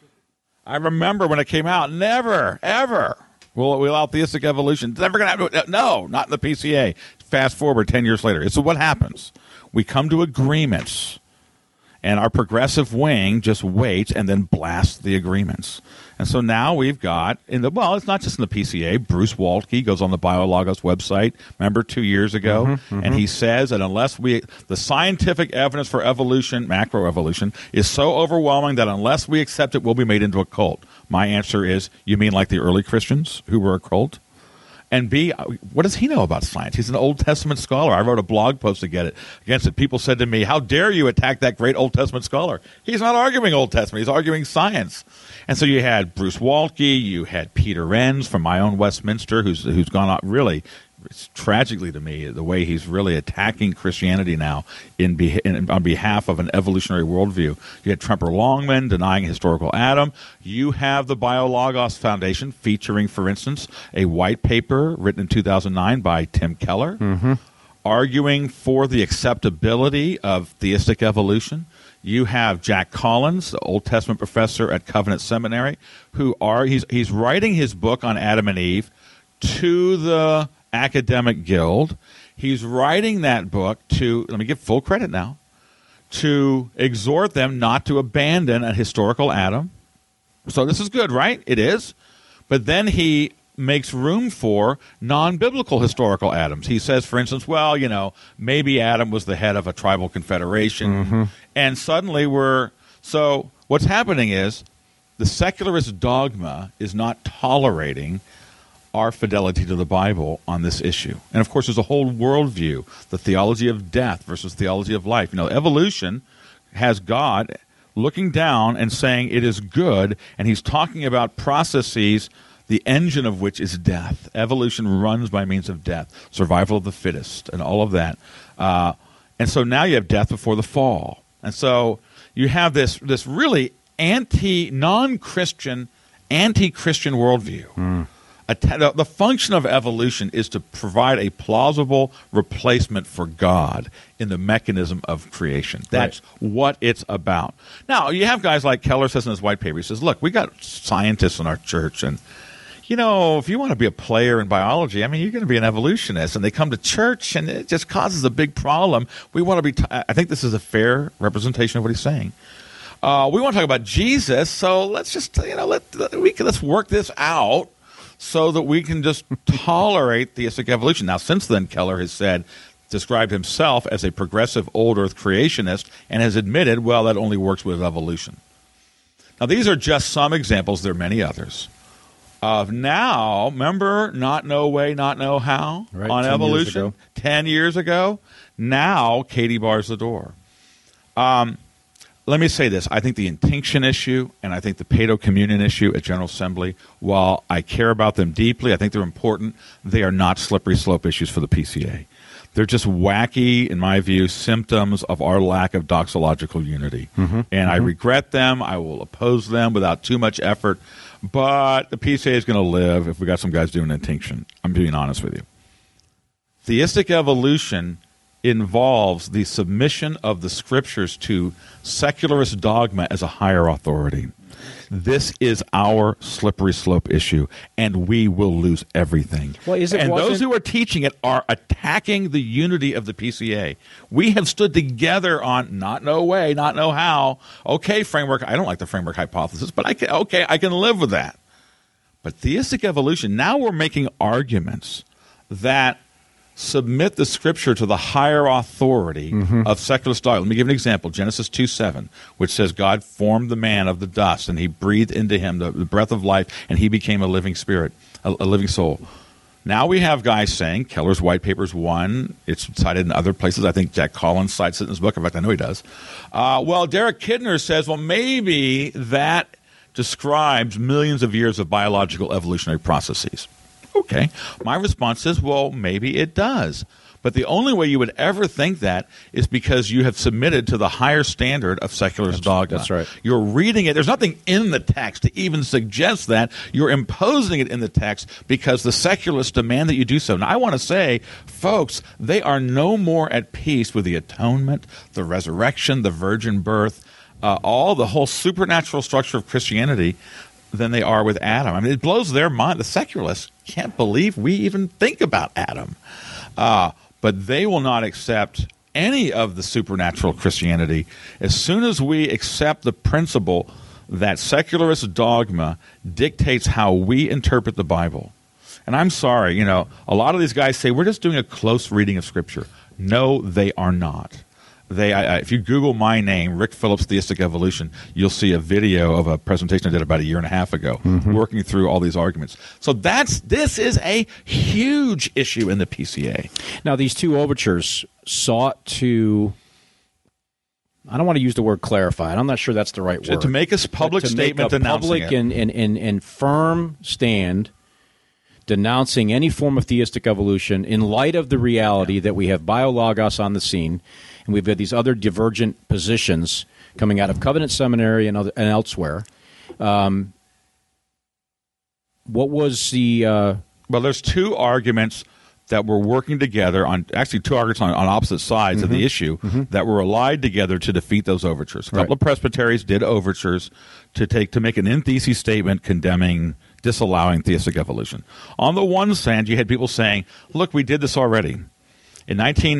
I remember when it came out, never, ever will we allow theistic evolution. It's never going to happen. No, not in the PCA. Fast forward 10 years later. So what happens? We come to agreements, and our progressive wing just waits and then blasts the agreements. And so now we've got, it's not just in the PCA. Bruce Waltke goes on the BioLogos website, remember 2 years ago, and he says that unless the scientific evidence for evolution, macroevolution, is so overwhelming that unless we accept it, we'll be made into a cult. My answer is, you mean like the early Christians who were a cult? And B, what does he know about science? He's an Old Testament scholar. I wrote a blog post against it. People said to me, how dare you attack that great Old Testament scholar? He's not arguing Old Testament. He's arguing science. And so you had Bruce Waltke, you had Peter Enns from my own Westminster, who's gone out really, it's tragically to me, the way he's really attacking Christianity now on behalf of an evolutionary worldview. You had Tremper Longman denying historical Adam. You have the BioLogos Foundation featuring, for instance, a white paper written in 2009 by Tim Keller, arguing for the acceptability of theistic evolution. You have Jack Collins, the Old Testament professor at Covenant Seminary, he's writing his book on Adam and Eve to the Academic Guild. He's writing that book let me give full credit now, to exhort them not to abandon a historical Adam. So this is good, right? It is. But then he makes room for non-biblical historical Adams. He says, for instance, maybe Adam was the head of a tribal confederation. And suddenly so what's happening is the secularist dogma is not tolerating our fidelity to the Bible on this issue. And of course, there's a whole worldview, the theology of death versus theology of life. Evolution has God looking down and saying it is good, and he's talking about processes, the engine of which is death. Evolution runs by means of death, survival of the fittest, and all of that. And so now you have death before the fall. And so you have this really non-Christian, anti-Christian worldview. The function of evolution is to provide a plausible replacement for God in the mechanism of creation. That's what it's about. Now, you have guys like Keller says in his white paper, he says, look, we got scientists in our church, and if you want to be a player in biology, you're going to be an evolutionist, and they come to church, and it just causes a big problem. We want to be I think this is a fair representation of what he's saying. We want to talk about Jesus, so let's just, let's work this out so that we can just tolerate theistic evolution. Now, since then, Keller has described himself as a progressive old earth creationist and has admitted, that only works with evolution. Now, these are just some examples. There are many others. Now, remember Not No Way, Not No How on evolution? 10 years ago. Now, Katie bars the door. Let me say this. I think the intinction issue and I think the paedo-communion issue at General Assembly, while I care about them deeply, I think they're important, they are not slippery slope issues for the PCA. They're just wacky, in my view, symptoms of our lack of doxological unity. And I regret them. I will oppose them without too much effort. But the PCA is going to live if we got some guys doing intinction. I'm being honest with you. Theistic evolution involves the submission of the scriptures to secularist dogma as a higher authority. This is our slippery slope issue, and we will lose everything. Well, those who are teaching it are attacking the unity of the PCA. We have stood together on not no way, not no how. Okay, framework. I don't like the framework hypothesis, but I can live with that. But theistic evolution, now we're making arguments that submit the scripture to the higher authority of secular dogma. Let me give an example. Genesis 2:7, which says God formed the man of the dust, and he breathed into him the breath of life, and he became a living spirit, a living soul. Now we have guys saying, Keller's White Papers 1, it's cited in other places. I think Jack Collins cites it in his book. In fact, I know he does. Well, Derek Kidner says, well, maybe that describes millions of years of biological evolutionary processes. Okay. My response is, well, maybe it does. But the only way you would ever think that is because you have submitted to the higher standard of secularist dogma. That's right. You're reading it. There's nothing in the text to even suggest that. You're imposing it in the text because the secularists demand that you do so. Now, I want to say, folks, they are no more at peace with the atonement, the resurrection, the virgin birth, all the whole supernatural structure of Christianity than they are with Adam. I mean, it blows their mind. The secularists can't believe we even think about Adam. But they will not accept any of the supernatural Christianity. As soon as we accept the principle that secularist dogma dictates how we interpret the Bible. And I'm sorry, a lot of these guys say, we're just doing a close reading of Scripture. No, they are not. If you Google my name, Rick Phillips, Theistic Evolution, you'll see a video of a presentation I did about a year and a half ago, working through all these arguments. So this is a huge issue in the PCA. Now, these two overtures sought to, I don't want to use the word clarify, and I'm not sure that's the right word. To make a public statement denouncing it. And firm stand denouncing any form of theistic evolution in light of the reality that we have biologos on the scene, and we've had these other divergent positions coming out of Covenant Seminary and elsewhere. What was the... Well, there's two arguments that were working together on, actually two arguments on opposite sides of the issue that were allied together to defeat those overtures. A couple of presbyteries did overtures to make an in-thesis statement disallowing theistic evolution. On the one hand, you had people saying, look, we did this already. In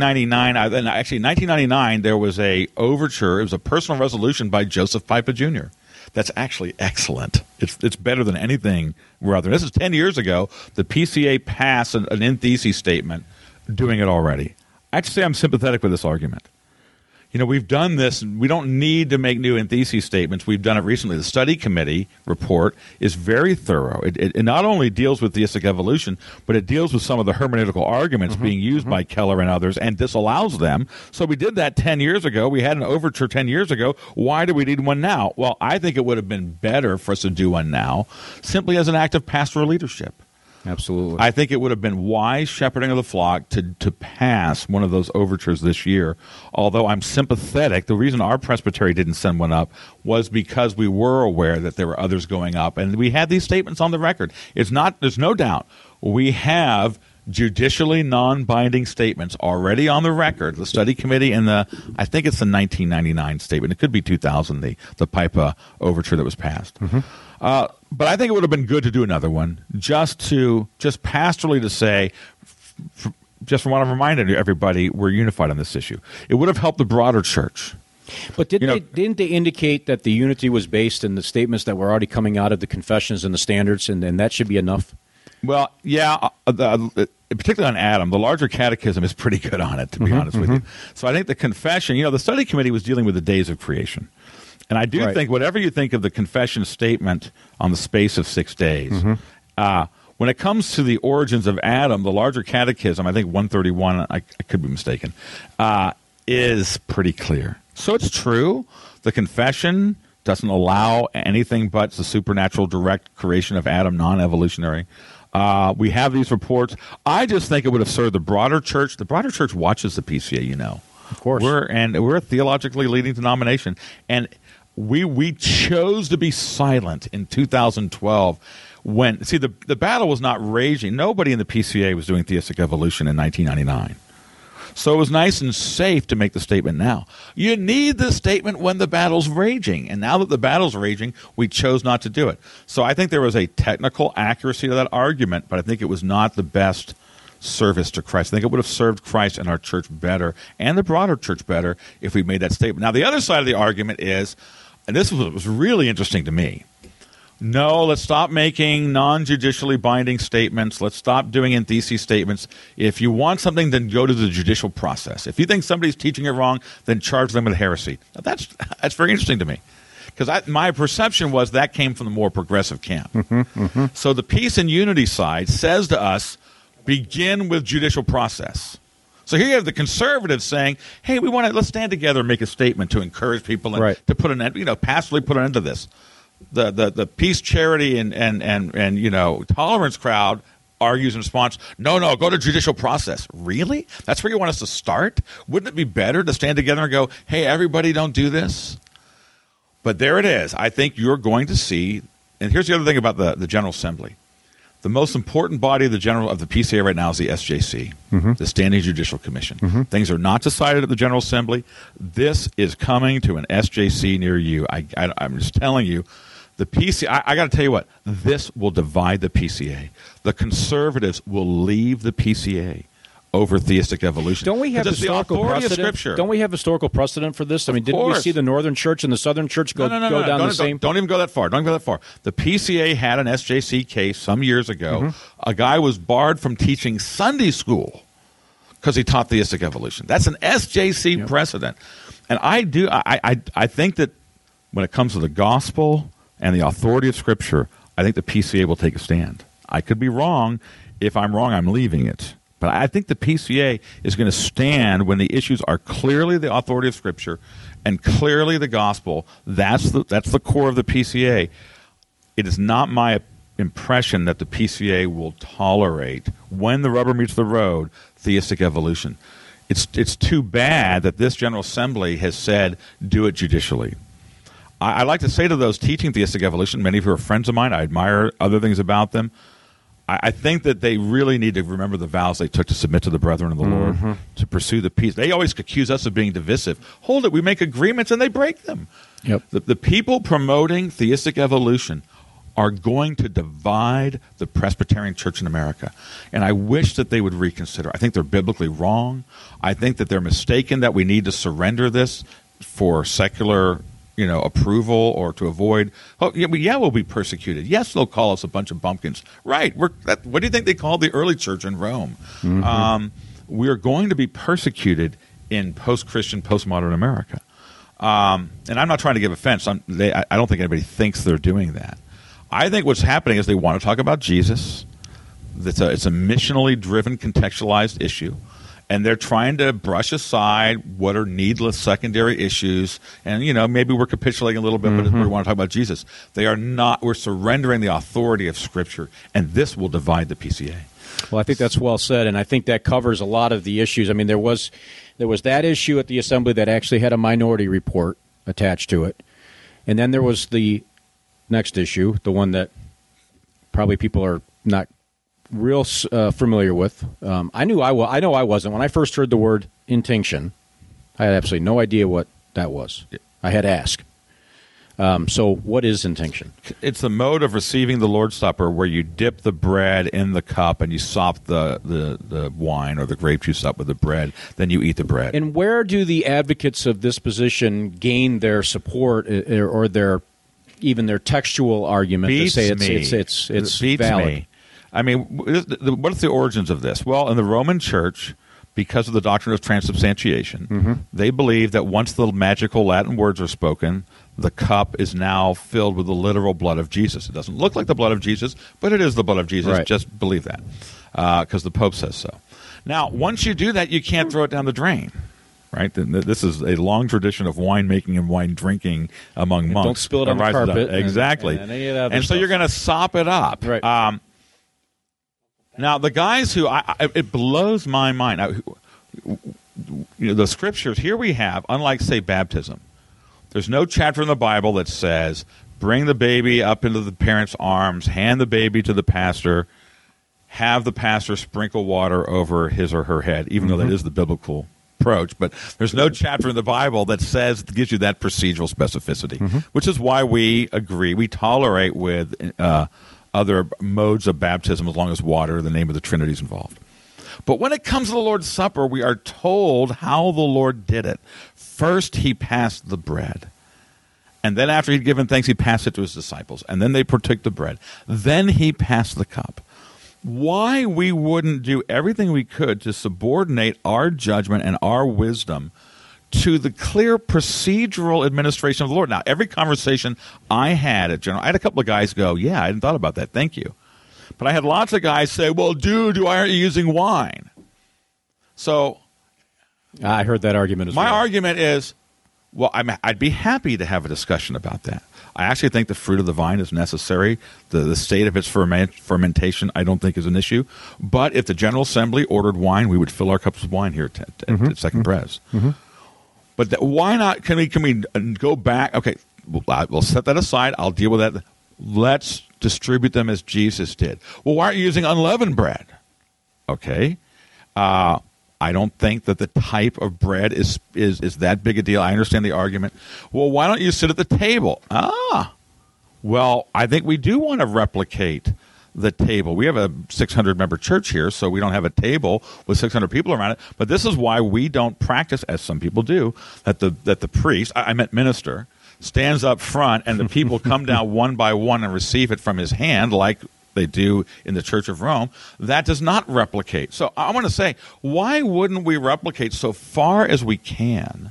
1999, there was a overture. It was a personal resolution by Joseph Pipa Jr. That's actually excellent. It's better than anything we're out there. This is 10 years ago. The PCA passed an in-thesis statement doing it already. I have to say I'm sympathetic with this argument. We've done this. We don't need to make new in-thesis statements. We've done it recently. The study committee report is very thorough. It not only deals with theistic evolution, but it deals with some of the hermeneutical arguments being used by Keller and others and disallows them. So we did that 10 years ago. We had an overture 10 years ago. Why do we need one now? Well, I think it would have been better for us to do one now simply as an act of pastoral leadership. Absolutely. I think it would have been wise shepherding of the flock to pass one of those overtures this year, although I'm sympathetic. The reason our presbytery didn't send one up was because we were aware that there were others going up, and we had these statements on the record. There's no doubt. We have judicially non-binding statements already on the record. The study committee and I think it's the 1999 statement. It could be 2000, the Pipa overture that was passed. But I think it would have been good to do another one, just pastorally to say, just want to remind everybody, we're unified on this issue. It would have helped the broader church. But didn't they indicate that the unity was based in the statements that were already coming out of the confessions and the standards, and that should be enough? Well, yeah, particularly on Adam, the larger catechism is pretty good on it, to be honest with you. So I think the confession, the study committee was dealing with the days of creation. And I do think, whatever you think of the confession statement on the space of 6 days, when it comes to the origins of Adam, the larger catechism, I think 131, I could be mistaken, is pretty clear. So it's true. The confession doesn't allow anything but the supernatural direct creation of Adam, non-evolutionary. We have these reports. I just think it would have served the broader church. The broader church watches the PCA, you know. Of course. We're a theologically leading denomination. And we chose to be silent in 2012 when, the battle was not raging. Nobody in the PCA was doing theistic evolution in 1999. So it was nice and safe to make the statement now. You need the statement when the battle's raging. And now that the battle's raging, we chose not to do it. So I think there was a technical accuracy to that argument, but I think it was not the best service to Christ. I think it would have served Christ and our church better and the broader church better if we made that statement. Now, the other side of the argument is, and this was really interesting to me, no, let's stop making non-judicially binding statements. Let's stop doing in-thesis statements. If you want something, then go to the judicial process. If you think somebody's teaching it wrong, then charge them with heresy. Now, that's very interesting to me, because my perception was that came from the more progressive camp. So the peace and unity side says to us, begin with judicial process. So here you have the conservatives saying, hey, let's stand together and make a statement to encourage people and to put an end, passively put an end to this. The peace, charity, and tolerance crowd argues in response, no, go to judicial process. Really? That's where you want us to start? Wouldn't it be better to stand together and go, hey, everybody, don't do this? But there it is. I think you're going to see, and here's the other thing about the General Assembly. The most important body of the PCA right now is the SJC, the Standing Judicial Commission. Things are not decided at the General Assembly. This is coming to an SJC near you. I'm just telling you, the PCA. I got to tell you what. This will divide the PCA. The conservatives will leave the PCA over theistic evolution. Don't we have historical precedent? Don't we have historical precedent for this? I mean, didn't we see the Northern Church and the Southern Church go down the same? Don't even go that far. Don't go that far. The PCA had an SJC case some years ago. A guy was barred from teaching Sunday school because he taught theistic evolution. That's an SJC precedent. And I think that when it comes to the gospel and the authority of Scripture, I think the PCA will take a stand. I could be wrong. If I'm wrong, I'm leaving it. But I think the PCA is going to stand when the issues are clearly the authority of Scripture and clearly the gospel. That's the core of the PCA. It is not my impression that the PCA will tolerate, when the rubber meets the road, theistic evolution. It's too bad that this General Assembly has said, do it judicially. I like to say to those teaching theistic evolution, many of who are friends of mine, I admire other things about them, I think that they really need to remember the vows they took to submit to the brethren of the Lord, to pursue the peace. They always accuse us of being divisive. Hold it, we make agreements and they break them. Yep. The people promoting theistic evolution are going to divide the Presbyterian Church in America. And I wish that they would reconsider. I think they're biblically wrong. I think that they're mistaken that we need to surrender this for secular approval or to avoid. We'll be persecuted. Yes, they'll call us a bunch of bumpkins. Right. What do you think they called the early church in Rome? We're going to be persecuted in post-Christian, postmodern America. And I'm not trying to give offense. I don't think anybody thinks they're doing that. I think what's happening is they want to talk about Jesus. It's a missionally driven, contextualized issue. And they're trying to brush aside what are needless secondary issues. And, maybe we're capitulating a little bit, but we want to talk about Jesus. They are not. We're surrendering the authority of Scripture, and this will divide the PCA. Well, I think that's well said, and I think that covers a lot of the issues. I mean, there was that issue at the Assembly that actually had a minority report attached to it. And then there was the next issue, the one that probably people are not real familiar with. I know I wasn't. When I first heard the word intinction, I had absolutely no idea what that was. I had to ask. So what is intinction? It's the mode of receiving the Lord's Supper where you dip the bread in the cup and you sop the wine or the grape juice up with the bread, then you eat the bread. And where do the advocates of this position gain their support or their textual argument to say it's valid? Me. I mean, what's the origins of this? Well, in the Roman Church, because of the doctrine of transubstantiation, they believe that once the magical Latin words are spoken, the cup is now filled with the literal blood of Jesus. It doesn't look like the blood of Jesus, but it is the blood of Jesus. Right. Just believe that, because the Pope says so. Now, once you do that, you can't throw it down the drain. right? This is a long tradition of winemaking and wine drinking among monks. Don't spill it on the carpet. Exactly. And so you're going to sop it up. Right. Now, the guys who it blows my mind. The scriptures here we have, unlike, say, baptism, there's no chapter in the Bible that says, bring the baby up into the parent's arms, hand the baby to the pastor, have the pastor sprinkle water over his or her head, even though that is the biblical approach. But there's no chapter in the Bible that gives you that procedural specificity, which is why we agree. We tolerate with other modes of baptism as long as water, the name of the Trinity, is involved. But when it comes to the Lord's Supper, we are told how the Lord did it. First, he passed the bread. And then after he'd given thanks, he passed it to his disciples. And then they partook the bread. Then he passed the cup. Why we wouldn't do everything we could to subordinate our judgment and our wisdom to the clear procedural administration of the Lord. Now, every conversation I had at General, I had a couple of guys go, yeah, I hadn't thought about that. Thank you. But I had lots of guys say, well, dude, why aren't you using wine? So I heard that argument as well. My argument is, well, I'd be happy to have a discussion about that. I actually think the fruit of the vine is necessary. The state of its fermentation, I don't think, is an issue. But if the General Assembly ordered wine, we would fill our cups of wine here at Second Pres. But why not? Can we go back? Okay, we'll set that aside. I'll deal with that. Let's distribute them as Jesus did. Well, why aren't you using unleavened bread? Okay. I don't think that the type of bread is that big a deal. I understand the argument. Well, why don't you sit at the table? Well, I think we do want to replicate the table. We have a 600-member church here, so we don't have a table with 600 people around it. But this is why we don't practice, as some people do, that the priest, I meant minister, stands up front and the people come down one by one and receive it from his hand like they do in the Church of Rome. That does not replicate. So I want to say, why wouldn't we replicate so far as we can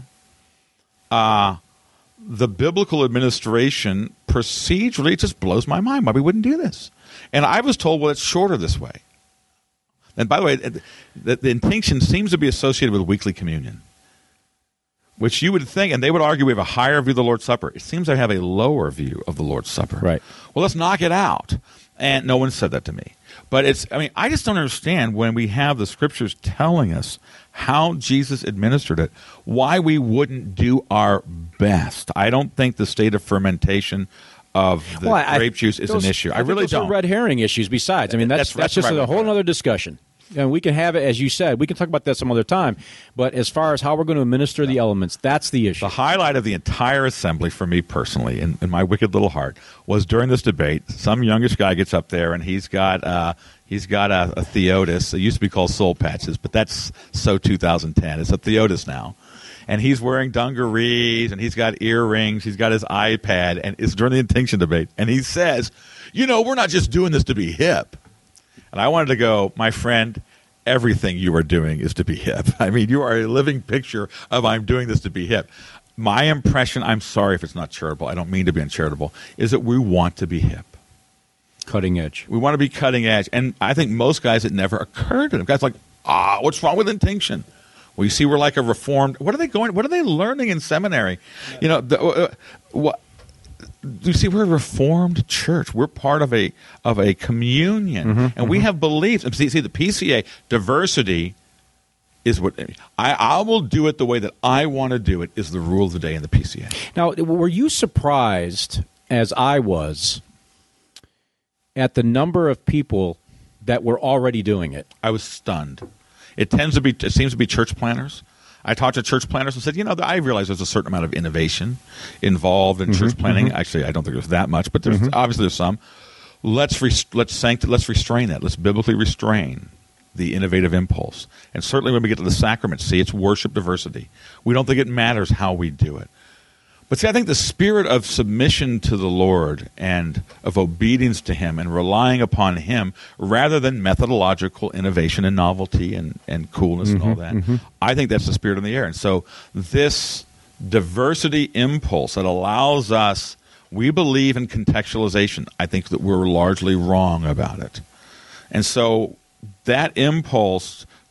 the biblical administration procedurally? It just blows my mind why we wouldn't do this. And I was told, well, it's shorter this way. And by the way, the intinction seems to be associated with weekly communion, which you would think, and they would argue we have a higher view of the Lord's Supper. It seems I have a lower view of the Lord's Supper. Right. Well, let's knock it out. And no one said that to me. But I just don't understand when we have the scriptures telling us how Jesus administered it, why we wouldn't do our best. I don't think the state of fermentation of the grape juice is an issue. I really don't. Those are red herring issues besides. I mean, that's just a whole other discussion. And we can have it, as you said, we can talk about that some other time. But as far as how we're going to administer the elements, that's the issue. The highlight of the entire assembly for me personally, in my wicked little heart, was during this debate, some youngish guy gets up there and he's got a Theotis. It used to be called Soul Patches, but that's so 2010. It's a Theotis now. And he's wearing dungarees and he's got earrings. He's got his iPad, and it's during the intinction debate. And he says, we're not just doing this to be hip. And I wanted to go, my friend, everything you are doing is to be hip. I mean, you are a living picture of I'm doing this to be hip. My impression, I'm sorry if it's not charitable, I don't mean to be uncharitable, is that we want to be hip. Cutting edge. We want to be cutting edge. And I think most guys, it never occurred to them. Guys like, what's wrong with intinction? Well, you see, we're like a reformed. What are they learning in seminary? You see, we're a reformed church. We're part of a communion, and we have beliefs. And see, the PCA diversity is what I will do it the way that I want to do it is the rule of the day in the PCA. Now, were you surprised, as I was, at the number of people that were already doing it? I was stunned. It seems to be church planners. I talked to church planners and said, I realize there's a certain amount of innovation involved in church planning. Actually, I don't think there's that much, but there's obviously there's some. Let's restrain that. Let's biblically restrain the innovative impulse. And certainly when we get to the sacraments, see, it's worship diversity. We don't think it matters how we do it. But see, I think the spirit of submission to the Lord and of obedience to Him and relying upon Him rather than methodological innovation and novelty and coolness and all that, I think that's the spirit in the air. And so this diversity impulse that allows us, we believe in contextualization. I think that we're largely wrong about it. And so that impulse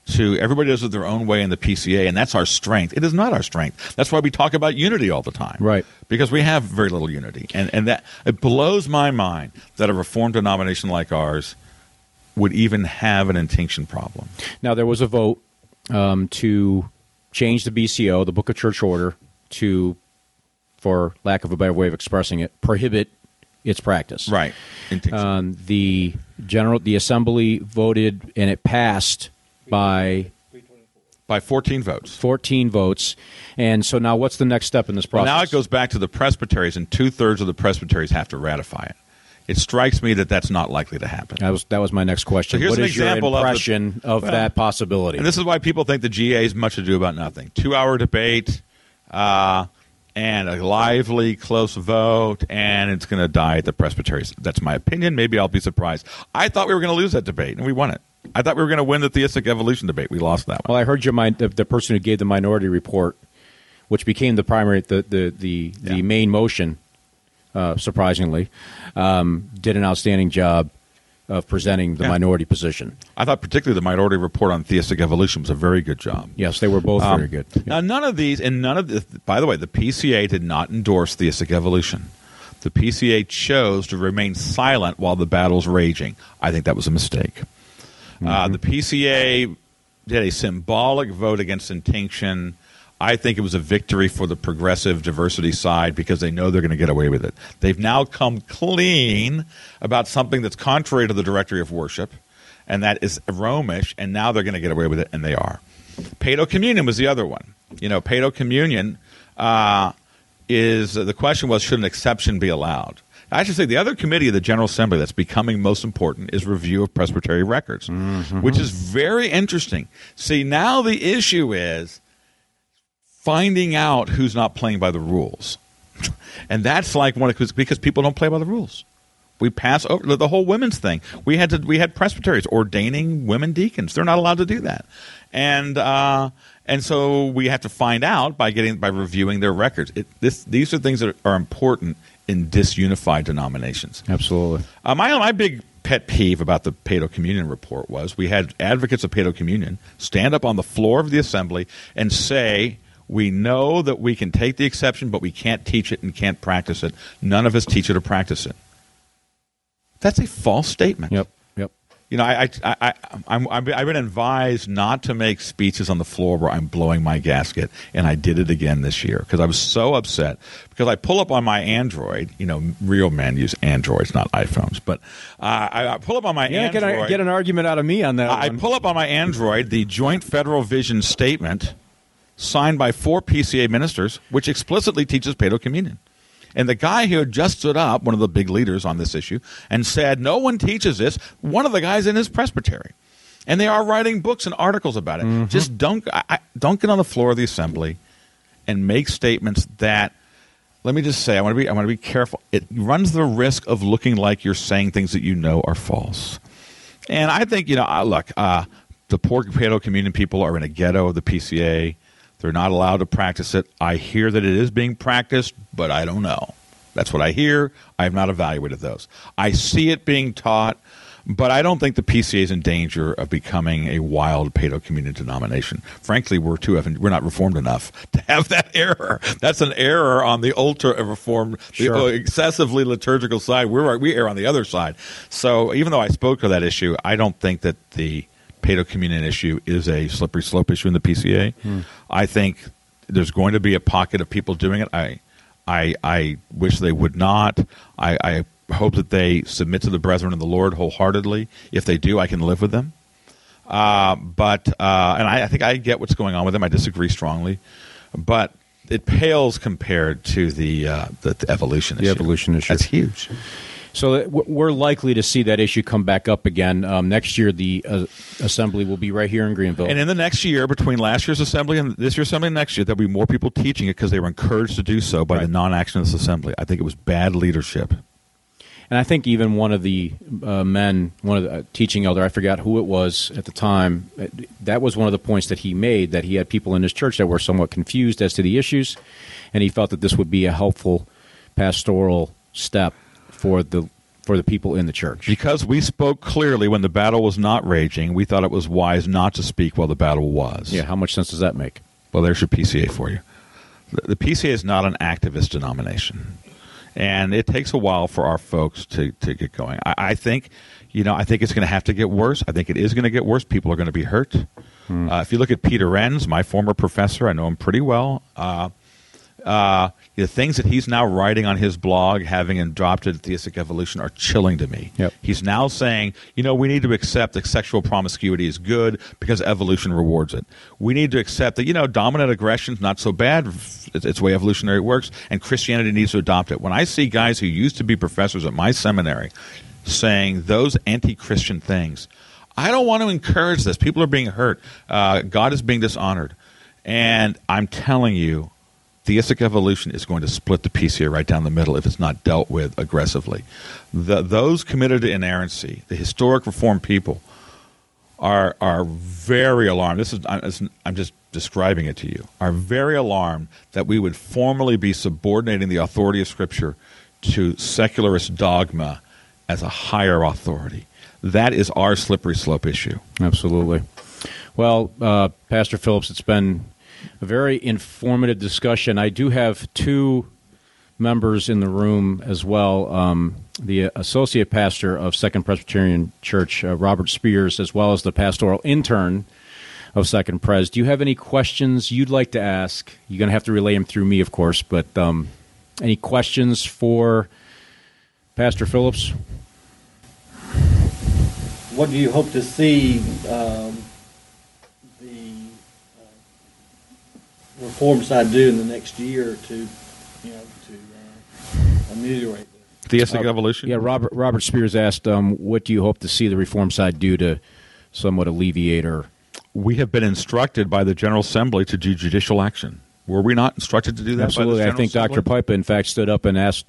to everybody does it their own way in the PCA, and that's our strength. It is not our strength. That's why we talk about unity all the time. Right. Because we have very little unity. And that it blows my mind that a Reformed denomination like ours would even have an intinction problem. Now, there was a vote to change the BCO, the Book of Church Order, to, for lack of a better way of expressing it, prohibit its practice. Right. Intinction. The Assembly voted, and it passed by 14 votes. 14 votes. And so now what's the next step in this process? Well, now it goes back to the presbyteries, and 2/3 of the presbyteries have to ratify it. It strikes me that that's not likely to happen. That was my next question. So here's what an is example your impression of that possibility? And this is why people think the GA is much ado about nothing. 2-hour debate, and a lively, close vote, and it's going to die at the presbyteries. That's my opinion. Maybe I'll be surprised. I thought we were going to lose that debate, and we won it. I thought we were going to win the theistic evolution debate. We lost that one. Well, I heard the person who gave the minority report, which became the primary, the main motion, surprisingly, did an outstanding job of presenting the minority position. I thought particularly the minority report on theistic evolution was a very good job. Yes, they were both very good. Now, none of these, by the way, the PCA did not endorse theistic evolution. The PCA chose to remain silent while the battle's raging. I think that was a mistake. The PCA did a symbolic vote against intinction. I think it was a victory for the progressive diversity side because they know they're going to get away with it. They've now come clean about something that's contrary to the directory of worship, and that is Romish, and now they're going to get away with it, and they are. Paedo communion was the other one. Paedo communion the question was, should an exception be allowed? I should say the other committee of the General Assembly that's becoming most important is review of presbytery records, which is very interesting. See, now the issue is finding out who's not playing by the rules. And that's like because people don't play by the rules. We pass over the whole women's thing. We had presbyteries ordaining women deacons. They're not allowed to do that. And so we have to find out by reviewing their records. These are things that are important in disunified denominations. Absolutely. My big pet peeve about the Paedo Communion report was we had advocates of Paedo Communion stand up on the floor of the assembly and say, we know that we can take the exception, but we can't teach it and can't practice it. None of us teach it or practice it. That's a false statement. Yep. I've been advised not to make speeches on the floor where I'm blowing my gasket, and I did it again this year because I was so upset. Because I pull up on my Android, real men use Androids, not iPhones, but I pull up on my Android. Get an argument out of me on that. I pull up on my Android the Joint Federal Vision Statement signed by 4 PCA ministers, which explicitly teaches Paedo communion. And the guy who had just stood up, one of the big leaders on this issue, and said, no one teaches this, one of the guys in his presbytery. And they are writing books and articles about it. Just don't get on the floor of the assembly and make statements that, let me just say, I want to be careful. It runs the risk of looking like you're saying things that you know are false. And I think, look, the poor Paedo communion people are in a ghetto of the PCA. They're not allowed to practice it. I hear that it is being practiced, but I don't know. That's what I hear. I have not evaluated those. I see it being taught, but I don't think the PCA is in danger of becoming a wild Paedo communion denomination. Frankly, we're not reformed enough to have that error. That's an error on the ultra-reformed, the excessively liturgical side. We err on the other side. So even though I spoke to that issue, I don't think that the Paedo communion issue is a slippery slope issue in the PCA. I think there's going to be a pocket of people doing it. I wish they would not. I hope that they submit to the brethren in the Lord wholeheartedly. If they do, I can live with them. And I think I get what's going on with them. I disagree strongly, but it pales compared to the evolution issue. The evolution issue. That's huge. So we're likely to see that issue come back up again. Next year, the assembly will be right here in Greenville. And in the next year, between last year's assembly and this year's assembly and next year, there'll be more people teaching it because they were encouraged to do so by the non-action of this assembly. I think it was bad leadership. And I think even one of the men, one of the teaching elder, I forgot who it was at the time, that was one of the points that he made, that he had people in his church that were somewhat confused as to the issues, and he felt that this would be a helpful pastoral step for for the people in the church. Because we spoke clearly when the battle was not raging, we thought it was wise not to speak while the battle was. Yeah, how much sense does that make? Well, there's your PCA for you. The PCA is not an activist denomination, and it takes a while for our folks to get going. I think it's going to have to get worse. I think it is going to get worse. People are going to be hurt. If you look at Peter Enns, my former professor, I know him pretty well. The things that he's now writing on his blog, having adopted theistic evolution, are chilling to me. Yep. He's now saying, we need to accept that sexual promiscuity is good because evolution rewards it. We need to accept that, dominant aggression is not so bad. It's the way evolutionary works, and Christianity needs to adopt it. When I see guys who used to be professors at my seminary saying those anti-Christian things, I don't want to encourage this. People are being hurt. God is being dishonored. And I'm telling you, theistic evolution is going to split the PCA right down the middle if it's not dealt with aggressively. Those committed to inerrancy, the historic Reformed people, are very alarmed. I'm just describing it to you. Are very alarmed that we would formally be subordinating the authority of Scripture to secularist dogma as a higher authority. That is our slippery slope issue. Absolutely. Well, Pastor Phillips, it's been a very informative discussion. I do have two members in the room as well, the associate pastor of Second Presbyterian Church, Robert Spears, as well as the pastoral intern of Second Pres. Do you have any questions you'd like to ask? You're going to have to relay them through me, of course, but any questions for Pastor Phillips? What do you hope to see the reform side do in the next year to ameliorate this? Theistic evolution? Yeah, Robert Spears asked, what do you hope to see the reform side do to somewhat alleviate or... We have been instructed by the General Assembly to do judicial action. Were we not instructed to do that? Absolutely. By the I think Assembly? Dr. Pipa, in fact, stood up and asked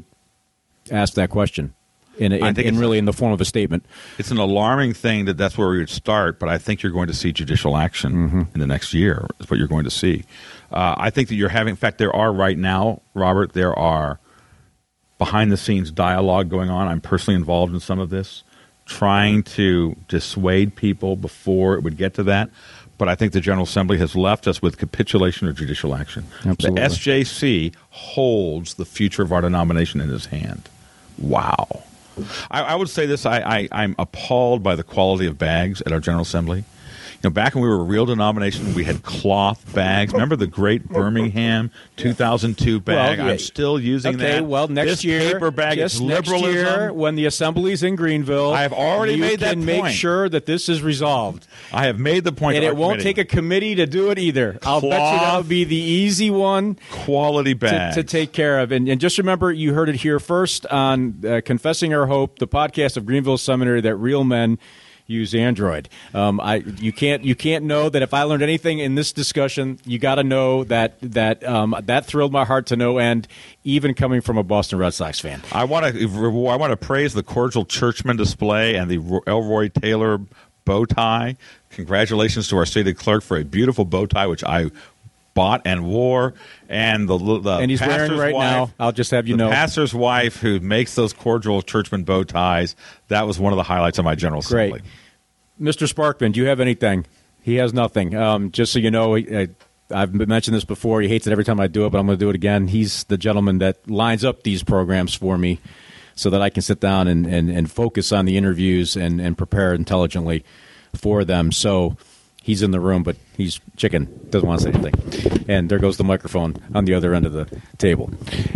that question. In the form of a statement. It's an alarming thing that's where we would start, but I think you're going to see judicial action in the next year is what you're going to see. I think that you're having, in fact, there are right now, Robert, there are behind-the-scenes dialogue going on. I'm personally involved in some of this, trying to dissuade people before it would get to that. But I think the General Assembly has left us with capitulation or judicial action. Absolutely. The SJC holds the future of our denomination in his hand. Wow. I would say this, I'm appalled by the quality of bags at our General Assembly. Back when we were a real denomination, we had cloth bags. Remember the great Birmingham 2002 bag? Well, yeah. I'm still using that. Okay, well, next year, this paper bag is liberalism. Next year, when the assembly's in Greenville, I have already made that point. You can make sure that this is resolved. I have made the point. And it won't take a committee to do it either. I'll bet you that would be the easy one. Quality bag to take care of. And just remember, you heard it here first on Confessing Our Hope, the podcast of Greenville Seminary, that real men use Android. You can't know that if I learned anything in this discussion, you got to know that thrilled my heart to no end, even coming from a Boston Red Sox fan. I want to praise the cordial churchman display and the Elroy Taylor bow tie. Congratulations to our stated clerk for a beautiful bow tie, which I bought and wore, and and he's wearing right now. I'll just have you know, the pastor's wife who makes those cordial churchman bow ties. That was one of the highlights of my General Assembly. Great. Mr. Sparkman, do you have anything? He has nothing. Just so you know, I've mentioned this before. He hates it every time I do it, but I'm going to do it again. He's the gentleman that lines up these programs for me so that I can sit down and focus on the interviews and prepare intelligently for them. So he's in the room, but he's chicken, doesn't want to say anything. And there goes the microphone on the other end of the table.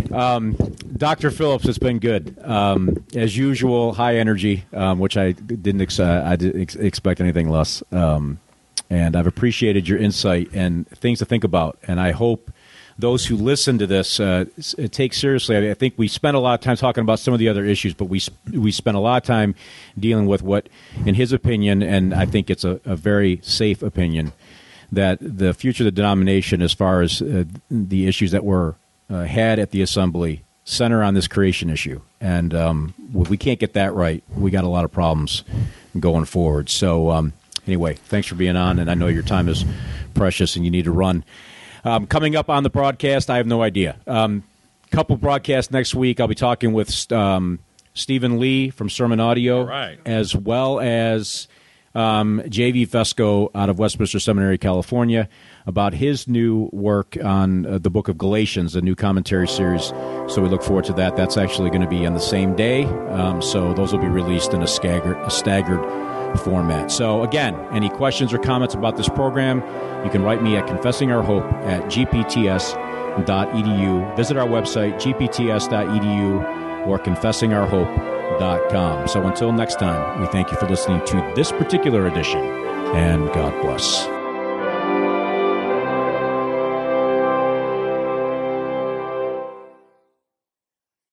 Dr. Phillips, it's been good. As usual, high energy, which I didn't expect anything less. And I've appreciated your insight and things to think about. And I hope those who listen to this take seriously. I think we spent a lot of time talking about some of the other issues, but we spent a lot of time dealing with what, in his opinion, and I think it's a very safe opinion, that the future of the denomination as far as the issues that were had at the assembly center on this creation issue. And if we can't get that right, we got a lot of problems going forward. So anyway, thanks for being on, and I know your time is precious and you need to run. Coming up on the broadcast, I have no idea. Couple broadcasts next week. I'll be talking with Stephen Lee from Sermon Audio, right, as well as J.V. Fesco out of Westminster Seminary, California, about his new work on the book of Galatians, a new commentary series. So we look forward to that. That's actually going to be on the same day. So those will be released in a staggered format. So again, any questions or comments about this program, you can write me at confessingourhope@gpts.edu. Visit our website, gpts.edu, or confessingourhope.com. So until next time, we thank you for listening to this particular edition, and God bless.